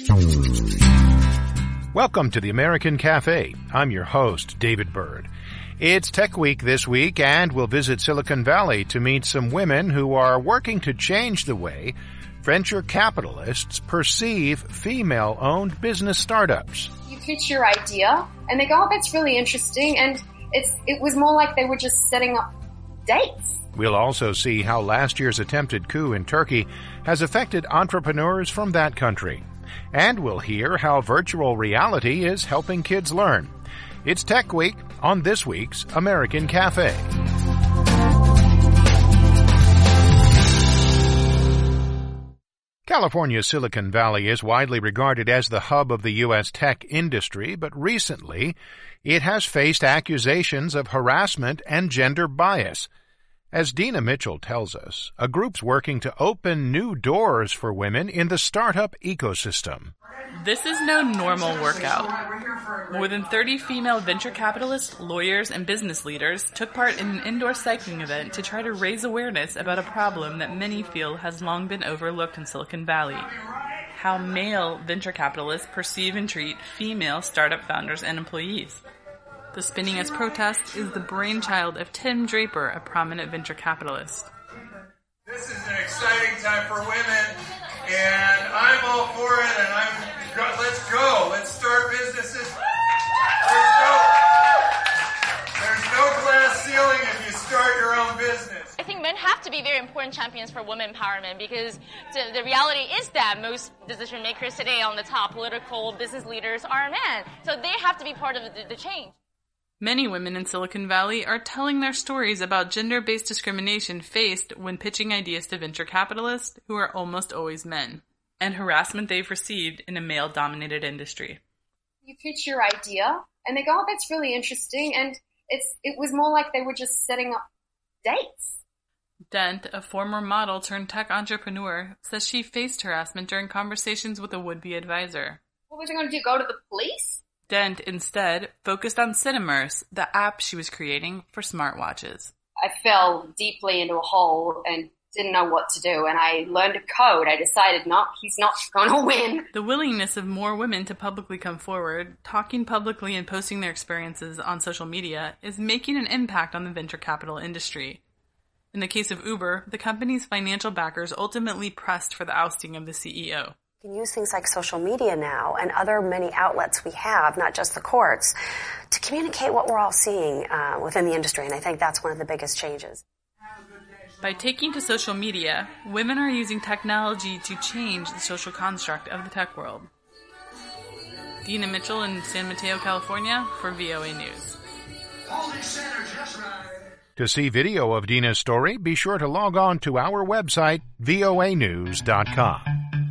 Welcome to the American Cafe. I'm your host, David Byrd. It's Tech Week this week, and we'll visit Silicon Valley to meet some women who are working to change the way venture capitalists perceive female-owned business startups. You pitch your idea, and they go, "Oh, that's really interesting," and it was more like they were just setting up dates. We'll also see how last year's attempted coup in Turkey has affected entrepreneurs from that country. And we'll hear how virtual reality is helping kids learn. It's Tech Week on this week's American Cafe. California's Silicon Valley is widely regarded as the hub of the U.S. tech industry, but recently it has faced accusations of harassment and gender bias. As Dina Mitchell tells us, a group's working to open new doors for women in the startup ecosystem. This is no normal workout. More than 30 female venture capitalists, lawyers, and business leaders took part in an indoor cycling event to try to raise awareness about a problem that many feel has long been overlooked in Silicon Valley: how male venture capitalists perceive and treat female startup founders and employees. The Spinning as Protest is the brainchild of Tim Draper, a prominent venture capitalist. This is an exciting time for women, and I'm all for it, and let's go. Let's start businesses. There's no glass ceiling if you start your own business. I think men have to be very important champions for women empowerment, because the reality is that most decision makers today on the top, political business leaders, are men. So they have to be part of the change. Many women in Silicon Valley are telling their stories about gender-based discrimination faced when pitching ideas to venture capitalists, who are almost always men, and harassment they've received in a male-dominated industry. You pitch your idea, and they go, "Oh, that's really interesting," and it was more like they were just setting up dates. Dent, a former model turned tech entrepreneur, says she faced harassment during conversations with a would-be advisor. What was I going to do, go to the police? Dent instead focused on Cinemerse, the app she was creating for smartwatches. I fell deeply into a hole and didn't know what to do, and I learned a code. I decided, no, he's not going to win. The willingness of more women to publicly come forward, talking publicly and posting their experiences on social media, is making an impact on the venture capital industry. In the case of Uber, the company's financial backers ultimately pressed for the ousting of the CEO. We can use things like social media now and other many outlets we have, not just the courts, to communicate what we're all seeing within the industry, and I think that's one of the biggest changes. By taking to social media, women are using technology to change the social construct of the tech world. Dina Mitchell in San Mateo, California, for VOA News. To see video of Dina's story, be sure to log on to our website, voanews.com.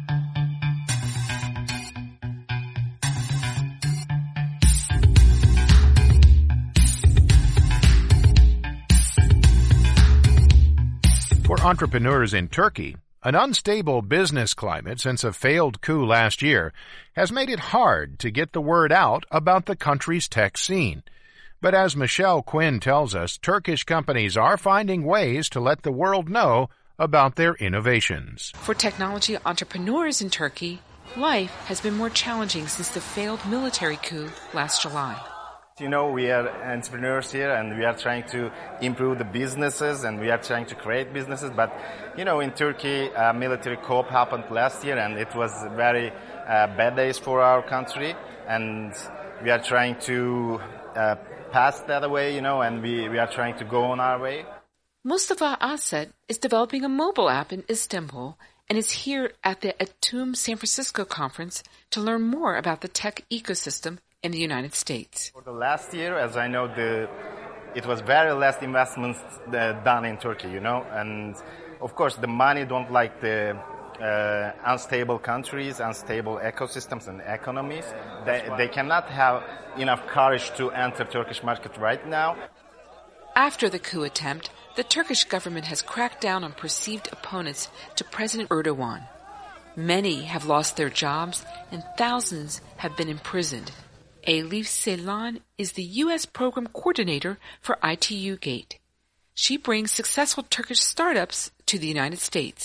For entrepreneurs in Turkey, an unstable business climate since a failed coup last year has made it hard to get the word out about the country's tech scene. But as Michelle Quinn tells us, Turkish companies are finding ways to let the world know about their innovations. For technology entrepreneurs in Turkey, life has been more challenging since the failed military coup last July. You know, we are entrepreneurs here, and we are trying to improve the businesses, and we are trying to create businesses. But, you know, in Turkey, a military coup happened last year, and it was very bad days for our country. And we are trying to pass that away, you know, and we are trying to go on our way. Mustafa Asset is developing a mobile app in Istanbul and is here at the Atum San Francisco conference to learn more about the tech ecosystem in the United States. For the last year, as I know, it was very less investments done in Turkey, you know, and of course the money don't like the unstable countries, unstable ecosystems and economies. They cannot have enough courage to enter Turkish market right now. After the coup attempt, the Turkish government has cracked down on perceived opponents to President Erdogan. Many have lost their jobs and thousands have been imprisoned. Elif Ceylan is the U.S. program coordinator for ITU Gate. She brings successful Turkish startups to the United States. The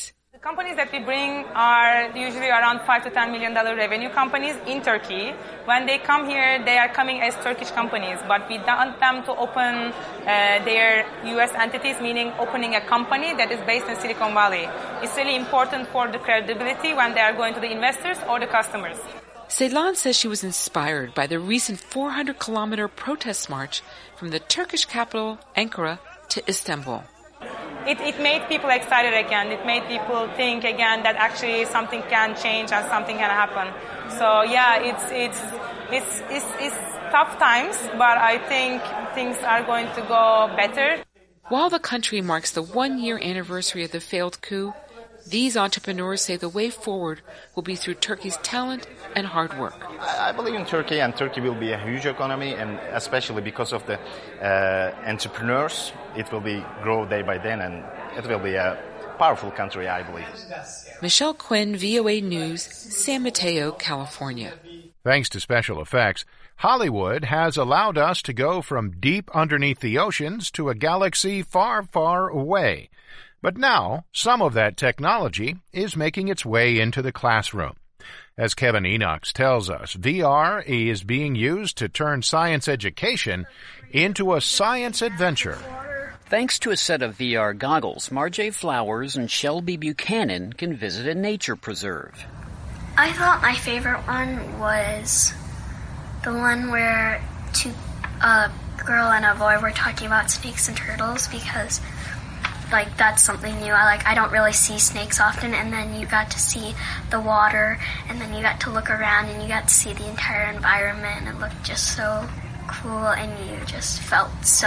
Companies that we bring are usually around $5 to $10 million revenue companies in Turkey. When they come here, they are coming as Turkish companies, but we want them to open their U.S. entities, meaning opening a company that is based in Silicon Valley. It's really important for the credibility when they are going to the investors or the customers. Ceylan says she was inspired by the recent 400-kilometer protest march from the Turkish capital, Ankara, to Istanbul. It made people excited again. It made people think again that actually something can change and something can happen. So yeah, it's tough times, but I think things are going to go better. While the country marks the 1-year anniversary of the failed coup, these entrepreneurs say the way forward will be through Turkey's talent and hard work. I believe in Turkey, and Turkey will be a huge economy, and especially because of the entrepreneurs, it will be grow day by day, and it will be a powerful country, I believe. Michelle Quinn, VOA News, San Mateo, California. Thanks to special effects, Hollywood has allowed us to go from deep underneath the oceans to a galaxy far, far away. But now, some of that technology is making its way into the classroom. As Kevin Enochs tells us, VR is being used to turn science education into a science adventure. Thanks to a set of VR goggles, Marjay Flowers and Shelby Buchanan can visit a nature preserve. I thought my favorite one was the one where a girl and a boy were talking about snakes and turtles, because that's something new. I don't really see snakes often, and then you got to see the water, and then you got to look around, and you got to see the entire environment, and it looked just so cool, and you just felt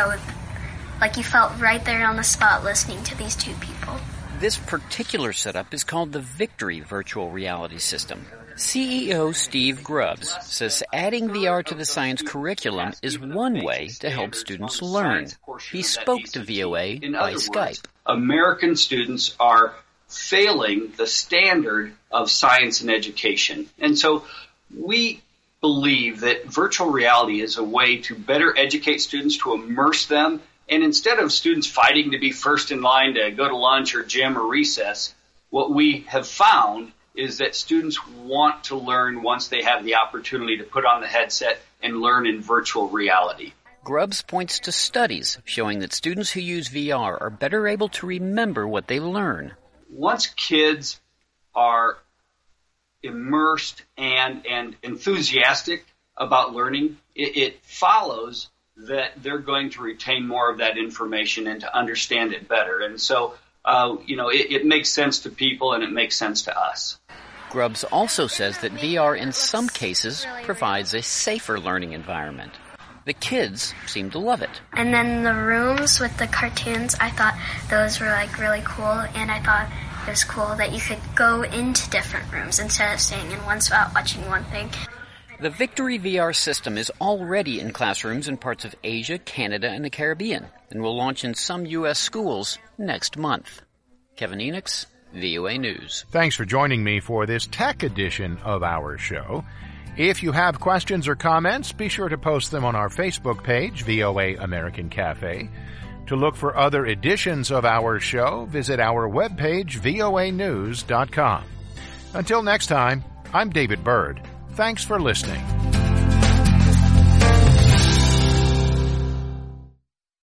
you felt right there on the spot listening to these two people. This particular setup is called the Victory Virtual Reality System. CEO Steve Grubbs says adding VR to the science curriculum is one way to help students learn. He spoke to VOA by Skype. American students are failing the standard of science and education. And so we believe that virtual reality is a way to better educate students, to immerse them. And instead of students fighting to be first in line to go to lunch or gym or recess, what we have found is that students want to learn once they have the opportunity to put on the headset and learn in virtual reality. Grubbs points to studies showing that students who use VR are better able to remember what they learn. Once kids are immersed and enthusiastic about learning, it follows that they're going to retain more of that information and to understand it better. And so, it makes sense to people and it makes sense to us. Grubbs also says that VR in some cases provides a safer learning environment. The kids seem to love it. And then the rooms with the cartoons, I thought those were really cool, and I thought it was cool that you could go into different rooms instead of staying in one spot watching one thing. The Victory VR system is already in classrooms in parts of Asia, Canada, and the Caribbean, and will launch in some U.S. schools next month. Kevin Enochs, VOA News. Thanks for joining me for this tech edition of our show. If you have questions or comments, be sure to post them on our Facebook page, VOA American Cafe. To look for other editions of our show, visit our webpage, voanews.com. Until next time, I'm David Byrd. Thanks for listening.